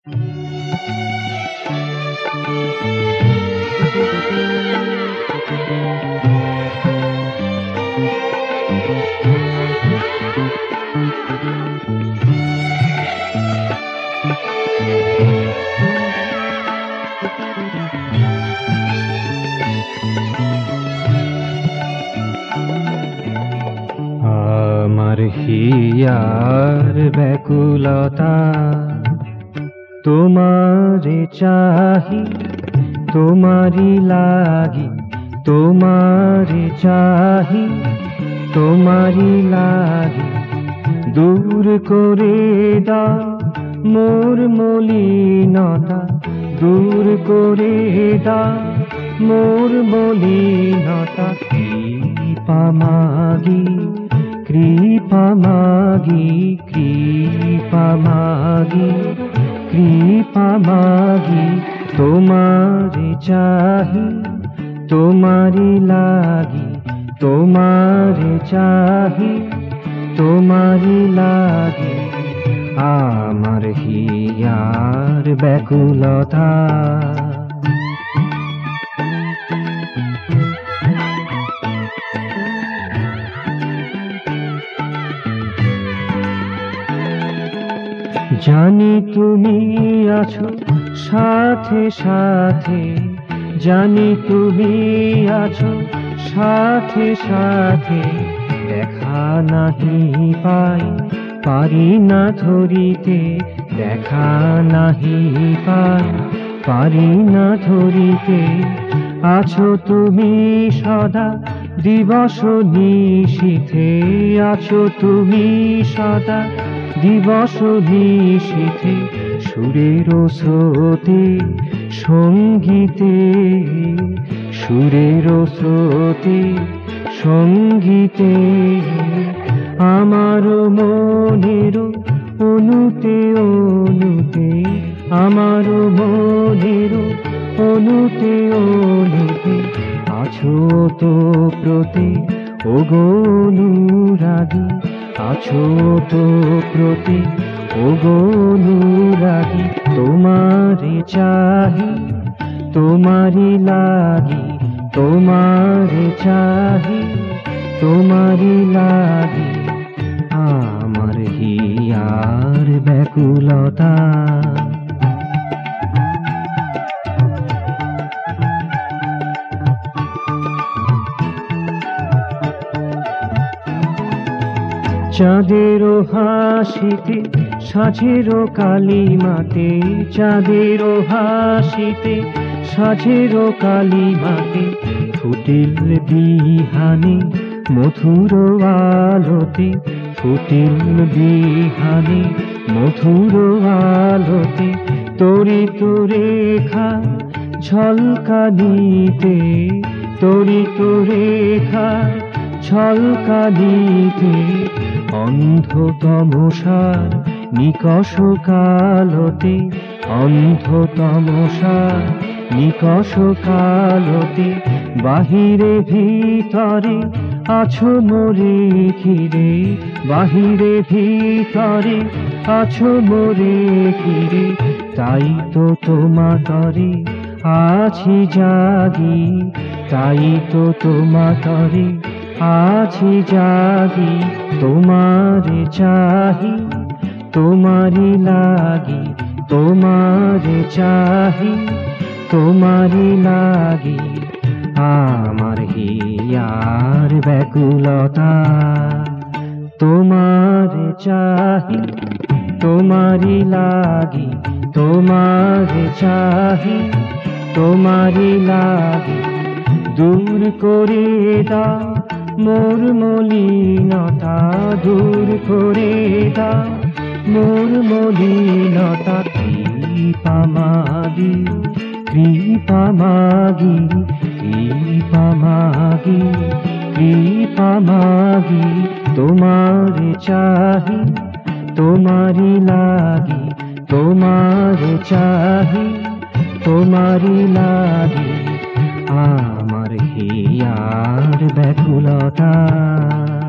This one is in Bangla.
আমার হিয়ার ব্যাকুলতা তোমারে চাহি, তোমারি লাগি, তোমারে চাহি, তোমারি লাগি। দূর করে দাও মোর মলিনতা, দূর করে দাও মোর মলিনতা। কৃপা মাগি, কৃপা মাগি, কৃপা মাগি, কৃপা মাগি। তোমারে চাহি, তোমারি লাগি, তোমারে চাহি, তোমারি লাগি। আমার হিয়ার ব্যাকুলতা জানি তুমি আছো সাথে সাথে, জানি তুমি আছো সাথে সাথে। দেখা নাহি পাই, পারি না ধরিতে, দেখা নাহি পাই, পারি না ধরিতে। আছো তুমি সদা দিবস নিশীথে, আছো তুমি সদা দিবস নিশীথে। সুরের স্রোতে সঙ্গীতে, সুরের স্রোতে সঙ্গীতে। আমার মনের অনুতে অনুতে, আমার মনের অনুতে অনুতে। আছো তো প্রতি ওগো অনুরাগী, আছো তো প্রতি ওগো অনুরাগী। তোমারে চাহি, তোমারি লাগি, তোমারে চাহি, তোমারি লাগি। আমার হিয়ার ব্যাকুলতা চাঁদেরও হাসিতে সাঁঝেরও কালিমাতে, চাঁদেরও হাসিতে সাঁঝেরও কালিমাতে। ফুটিল বিহানে মধুর আলোতে, ফুটিল বিহানে মধুর আলোতে। তড়িৎ রেখা ঝলকানিতে, তড়িৎ রেখা ঝলকানিতে। অন্ধ তমসার নিকষ কালতে, অন্ধ তমসার নিকষ কালতে। বাহিরে ভিতরে আছো মোরে ঘিরে, বাহিরে ভিতরে আছো মোরে ঘিরে। তাই তো তোমাতরে আছি জাগি, তাই তো তোমাতরে আছি জাগি। তোমারে চাহি, তোমারি লাগি, তোমারে চাহি, তোমারি লাগি। আমার হিয়ার ব্যাকুলতা তোমারে চাহি, তোমারি লাগি, তোমারে চাহি, তোমারি লাগি। দূর করে দাও মোর মলিনতা, দূর করে দাও মোর মলিনতা। কৃপা মাগি, কৃপা মাগি, কৃপা মাগি, কৃপা মাগি। তোমারে চাহি, তোমারি লাগি, তোমারে চাহি, তোমারি লাগি। আমার হিয়ার ব্যাকুলতা